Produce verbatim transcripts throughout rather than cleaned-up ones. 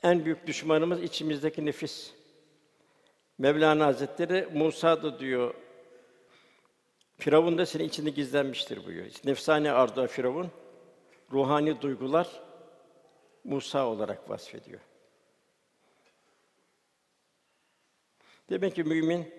En büyük düşmanımız içimizdeki nefis. Mevlana Hazretleri Musa da diyor, Firavun da senin içinde gizlenmiştir buyuruyor. Nefsani arzu Firavun, ruhani duygular Musa olarak vasfediyor. Demek ki mümin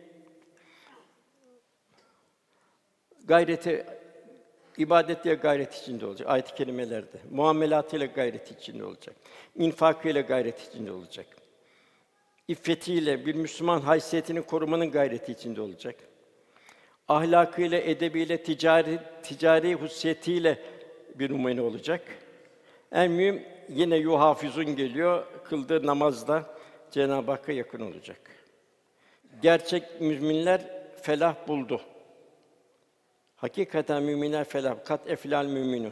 gayreti, ibadetiyle gayret içinde olacak. Ayet-i kerimelerde muamelatıyla gayret içinde olacak. İnfakıyla gayret içinde olacak. İffetiyle bir Müslüman haysiyetini korumanın gayreti içinde olacak. Ahlakıyla, edebiyle, ticari ticari hususiyetiyle bir numune olacak. En mühim yine yuhafizun geliyor. Kıldığı namazda Cenab-ı Hakk'a yakın olacak. Gerçek müminler felah buldu. Hakikaten müminler felah. Kat eflal müminun.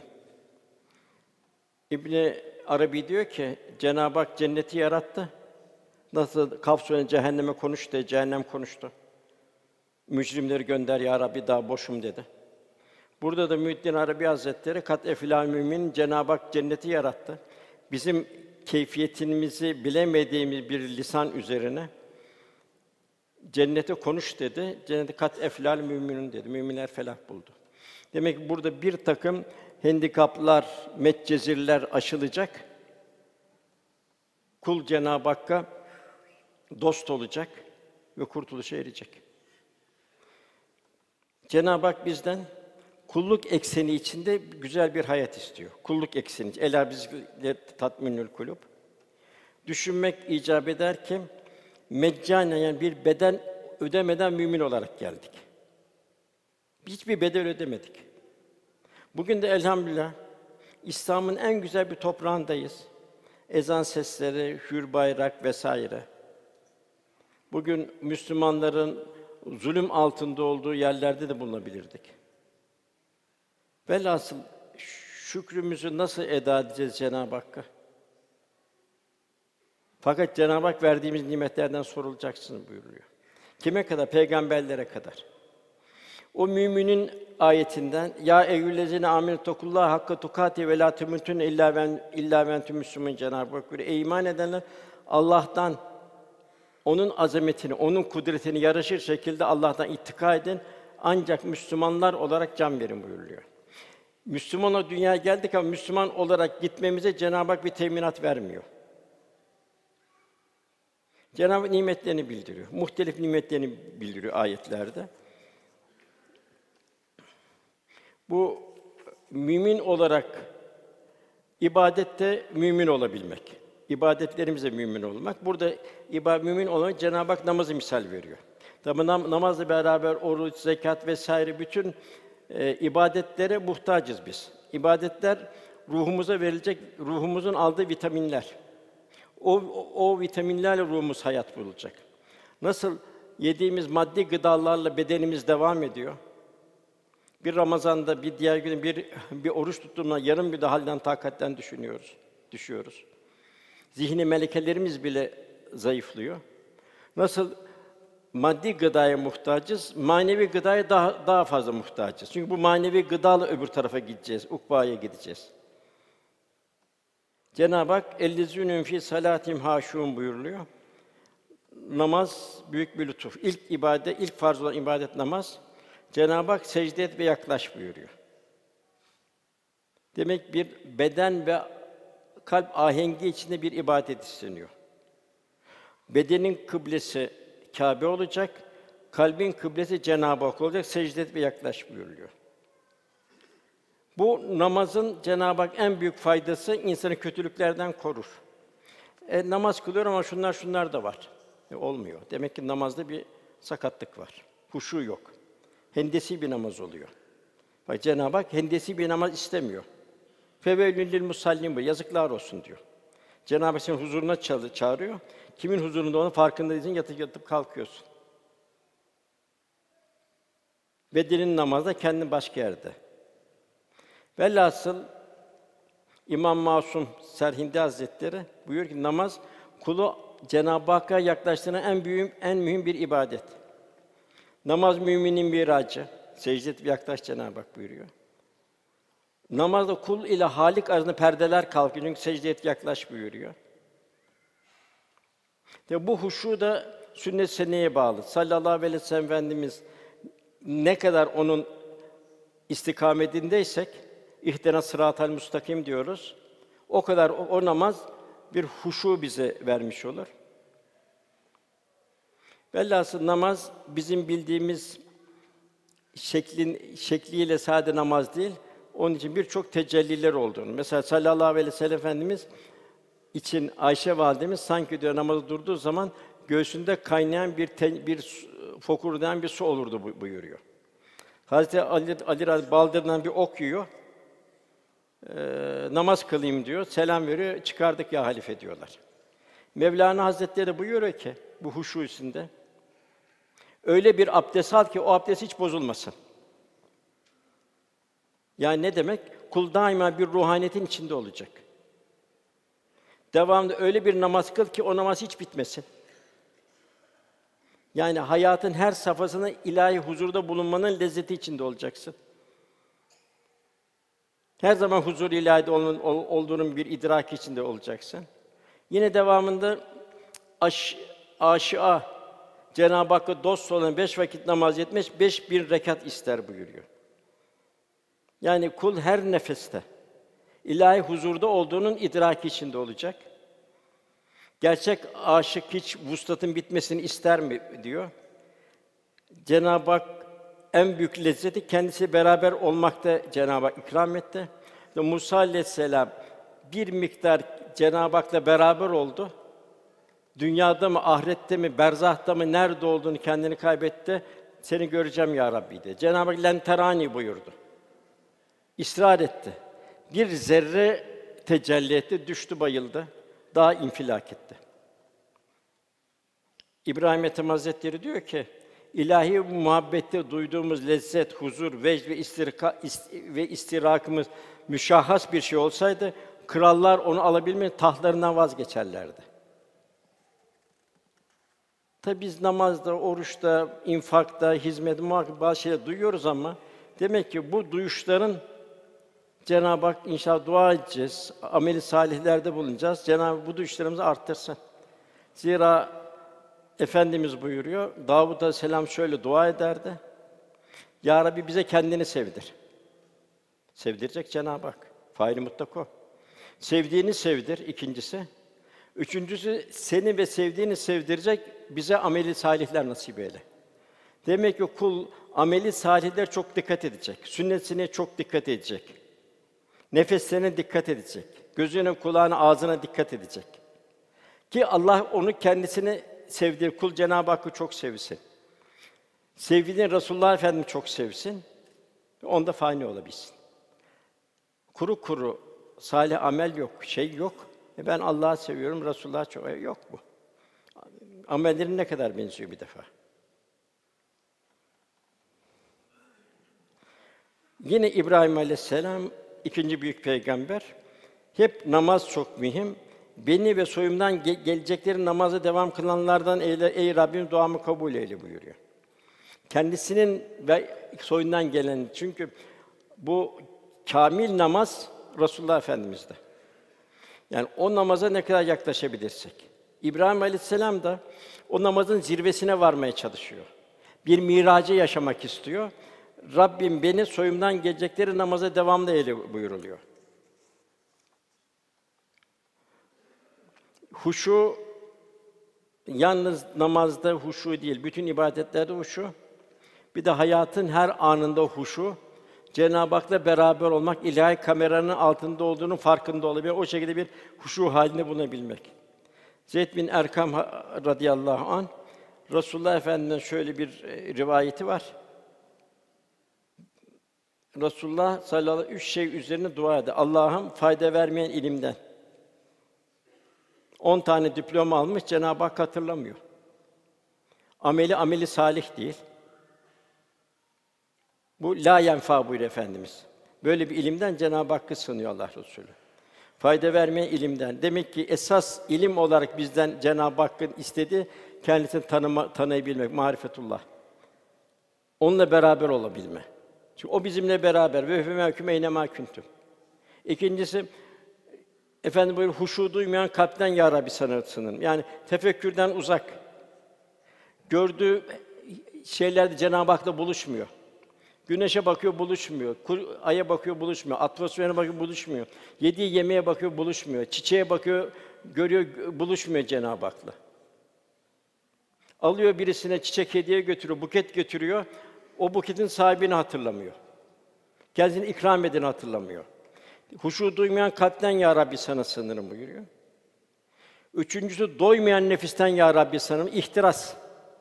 İbn Arabi diyor ki Cenab-ı Hak cenneti yarattı. Nasıl Kaf Sûresinde cehenneme konuştu, cehennem konuştu. Mücrimleri gönder ya Rabbi, daha boşum dedi. Burada da Muhyiddin Arabi Hazretleri kat eflal mümin, Cenab-ı Hak cenneti yarattı. Bizim keyfiyetimizi bilemediğimiz bir lisan üzerine cennete konuş dedi. Cennete kat eflal müminun dedi. Müminler felah buldu. Demek ki burada bir takım handikaplar, metcezirler aşılacak. Kul Cenab-ı Hakk'a dost olacak ve kurtuluşa erecek. Cenab-ı Hak bizden kulluk ekseni içinde güzel bir hayat istiyor. Kulluk ekseni. Ela bizle tatminül kulub. Düşünmek icap eder ki meccanen, yani bir beden ödemeden mümin olarak geldik. Hiçbir bedel ödemedik. Bugün de elhamdülillah İslam'ın en güzel bir toprağındayız. Ezan sesleri, hür bayrak vesaire. Bugün Müslümanların zulüm altında olduğu yerlerde de bulunabilirdik. Velhasıl şükrümüzü nasıl eda edeceğiz Cenab-ı Hakk'a? Fakat Cenab-ı Hak verdiğimiz nimetlerden sorulacaksınız buyuruyor. Kime kadar? Peygamberlere kadar. O müminin ayetinden ya eyyühellezine âmenû takullâhe hakka tukâtihi ve lâ temûtunne illâ ve illâ ve entüm müslümûn. Cenab-ı Hak buyuruyor. Ey iman edenler, Allah'tan, onun azametini, onun kudretini yaraşır şekilde Allah'tan ittika edin. Ancak Müslümanlar olarak can verin buyuruluyor. Müslüman o dünyaya geldik ama Müslüman olarak gitmemize Cenab-ı Hak bir teminat vermiyor. Cenab-ı Hak nimetlerini bildiriyor. Muhtelif nimetlerini bildiriyor ayetlerde. Bu mümin olarak ibadette mümin olabilmek, ibadetlerimizle mümin olmak. Burada ibadet mümin olmak Cenab-ı Hak namazı misal veriyor. Tabi nam- namazla beraber oruç, zekat vesaire bütün e, ibadetlere muhtacız biz. İbadetler ruhumuza verilecek, ruhumuzun aldığı vitaminler. O, o, o vitaminlerle ruhumuz hayat bulacak. Nasıl yediğimiz maddi gıdalarla bedenimiz devam ediyor. Bir Ramazan'da, bir diğer gün bir bir oruç tuttuğumda yarım bir de halden takatten düşünüyoruz, düşüyoruz. Zihni melekelerimiz bile zayıflıyor. Nasıl maddi gıdaya muhtacız, manevi gıdaya daha daha fazla muhtacız. Çünkü bu manevi gıdayla öbür tarafa gideceğiz, ukbaya gideceğiz. Cenab-ı Hak ellezînû fî salâtihim hâşûn buyuruluyor. Namaz büyük bir lütuf. İlk ibadet, ilk farz olan ibadet namaz. Cenab-ı Hak secde et ve yaklaş buyuruyor. Demek bir beden ve kalp ahengi içinde bir ibadet isteniyor. Bedenin kıblesi Kâbe olacak, kalbin kıblesi Cenab-ı Hak olacak. Secde et ve yaklaş buyuruluyor. Bu namazın Cenab-ı Hak en büyük faydası insanı kötülüklerden korur. E, namaz kılıyor ama şunlar şunlar da var. E, olmuyor. Demek ki namazda bir sakatlık var. Huşu yok. Hendesi bir namaz oluyor. Bak Cenab-ı Hak hendesi bir namaz istemiyor. Feveylül lil musallin buyuruyor. Yazıklar olsun diyor. Cenab-ı Hak seni huzuruna çağırıyor. Kimin huzurunda onun farkında değilsin, yatıp yatıp kalkıyorsun. Bedenin namazda, kendin başka yerde. Velhasıl İmam Masum Serhindi Hazretleri buyuruyor ki namaz kulu Cenab-ı Hakk'a yaklaştıran en büyük, en mühim bir ibadet. Namaz müminin miracı. Secde et ve yaklaş Cenab-ı Hak buyuruyor. Namazda kul ile Halik arasında perdeler kalkıyor. Çünkü secde et yaklaş buyuruyor. Ve bu huşu da sünnet-i seniyye bağlı. Sallallahu aleyhi ve sellem Efendimiz ne kadar onun istikametindeysek, İhdina sıratal müstakim diyoruz. O kadar o, o namaz bir huşu bize vermiş olur. Velhâsıl namaz bizim bildiğimiz şeklin şekliyle sade namaz değil. Onun için birçok tecelliler olduğunu. Mesela sallallahu aleyhi ve sellem Efendimiz için Ayşe validemiz sanki diyor namazı durduğu zaman göğsünde kaynayan bir ten, bir su- fokurdayan bir su olurdu bu- buyuruyor. Hazreti Ali Ali Radya baldırından bir ok yiyor. Ee, namaz kılayım diyor. Selam veriyor. Çıkardık ya halife diyorlar. Mevlana Hazretleri buyuruyor ki bu huşu içinde öyle bir abdest al ki o abdest hiç bozulmasın. Yani ne demek? Kul daima bir ruhaniyetin içinde olacak. Devamlı öyle bir namaz kıl ki o namaz hiç bitmesin. Yani hayatın her safhasında ilahi huzurda bulunmanın lezzeti içinde olacaksın. Her zaman huzur ilahide ol- ol- olduğunun bir idrak içinde olacaksın. Yine devamında aş, aşığa Cenab-ı Hakk'a dost olan beş vakit namaz yetmez, beş bin rekat ister buyuruyor. Yani kul her nefeste ilahi huzurda olduğunun idraki içinde olacak. Gerçek aşık hiç vuslatın bitmesini ister mi diyor. Cenab-ı Hak en büyük lezzeti kendisi beraber olmakta Cenab-ı Hak ikram etti. Ve Musa aleyhisselam bir miktar Cenab-ı Hak'la beraber oldu. Dünyada mı, ahirette mi, berzahta mı, nerede olduğunu kendini kaybetti. Seni göreceğim ya Rabbi dedi. Cenab-ı Hak len terani buyurdu. İsrar etti. Bir zerre tecelli etti, düştü, bayıldı. Daha infilak etti. İbrahim Ethem Hazretleri diyor ki, ilahi muhabbette duyduğumuz lezzet, huzur, vecd ve istirka ist- ve istirakımız müşahhas bir şey olsaydı, krallar onu alabilmek tahtlarından vazgeçerlerdi. Tabi biz namazda, oruçta, infakta, hizmette muhakkak bazı şeyler duyuyoruz ama demek ki bu duyuşların Cenab-ı Hak inşallah dua edeceğiz, ameli salihlerde bulunacağız. Cenab-ı Hak bu duyuşlarımızı arttırsın. Zira Efendimiz buyuruyor, Davud Aleyhisselam şöyle dua ederdi. Ya Rabbi bize kendini sevdir. Sevdirecek Cenab-ı Hak. Fail-i mutlak o. Sevdiğini sevdir ikincisi. Üçüncüsü seni ve sevdiğini sevdirecek bize ameli salihler nasip eyle. Demek ki kul ameli salihler çok dikkat edecek. Sünnetine çok dikkat edecek. Nefeslerine dikkat edecek. Gözüne, kulağına, ağzına dikkat edecek. Ki Allah onu kendisine sevdiği kul Cenab-ı Hakk'ı çok sevsin. Sevgili Resulullah Efendimiz çok sevsin. Onda fani olabilsin. Kuru kuru salih amel yok, şey yok. E ben Allah'ı seviyorum, Resulullah'ı çok e yok bu. Amellerin ne kadar benziyor bir defa. Yine İbrahim Aleyhisselam ikinci büyük peygamber. Hep namaz çok mühim. Beni ve soyumdan ge- gelecekleri namaza devam kılanlardan eyle, ey Rabbim duamı kabul eyle buyuruyor. Kendisinin ve soyundan gelen çünkü bu kâmil namaz Resulullah Efendimiz'de. Yani o namaza ne kadar yaklaşabilirsek. İbrahim Aleyhisselam da o namazın zirvesine varmaya çalışıyor. Bir miracı yaşamak istiyor. Rabbim beni soyumdan gelecekleri namaza devamlı eyle buyuruluyor. Huşu yalnız namazda huşu değil, bütün ibadetlerde huşu. Bir de hayatın her anında huşu. Cenab-ı Hak'la beraber olmak, ilahi kameranın altında olduğunun farkında olabilmek, o şekilde bir huşu halinde bulunabilmek. Zeyd bin Erkam ha- radıyallahu anh Resulullah Efendimiz'den şöyle bir e, rivayeti var. Resulullah sallallahu aleyhi ve sellem üç şey üzerine dua eder. Allah'ım fayda vermeyen ilimden. On tane diploma almış, Cenab-ı Hak hatırlamıyor. Ameli ameli salih değil. Bu la yenfa buyuruyor Efendimiz. Böyle bir ilimden Cenab-ı Hakk'ı sınıyor Allah Resulü. Fayda vermeyen ilimden. Demek ki esas ilim olarak bizden Cenab-ı Hakk'ın istediği kendisini tanıma, tanıyabilmek, marifetullah. Onunla beraber olabilme. Çünkü o bizimle beraber ve hüküm eyne mâ kuntum. İkincisi Efendim böyle huşu duymayan kalpten ya Rabbi sana sığınırım. Yani tefekkürden uzak. Gördüğü şeylerde Cenab-ı Hak'la buluşmuyor. Güneşe bakıyor, buluşmuyor. Kur- Ay'a bakıyor, buluşmuyor. Atmosferine bakıyor, buluşmuyor. Yediği yemeğe bakıyor, buluşmuyor. Çiçeğe bakıyor, görüyor, gö- buluşmuyor Cenab-ı Hak'la. Alıyor birisine çiçek hediye götürüyor, buket götürüyor. O buketin sahibini hatırlamıyor. Kendisini ikram edeni hatırlamıyor. Huşu duymayan kalpten ya Rabbi sana sığınırım buyuruyor. Üçüncüsü doymayan nefisten ya Rabbi sığınırım. İhtiras.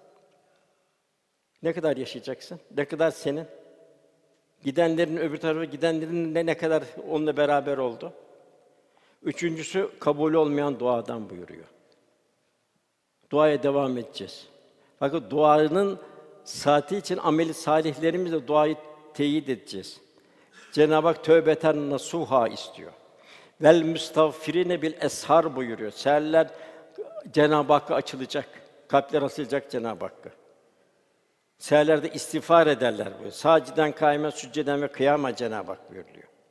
Ne kadar yaşayacaksın? Ne kadar senin? Gidenlerin öbür tarafa gidenlerin ne ne kadar onunla beraber oldu? Üçüncüsü kabul olmayan duadan buyuruyor. Duaya devam edeceğiz. Fakat duanın saati için ameli salihlerimizle duayı teyit edeceğiz. Cenab-ı Hak tövbeten nasuha istiyor. Vel müstağfirine bil eshar buyuruyor. Seherler Cenab-ı Hakk'a açılacak. Kalpler açılacak Cenab-ı Hakk'a. Seherlerde istiğfar ederler buyuruyor. Sâciden kâime, sücceden ve kıyama Cenab-ı Hak buyuruyor.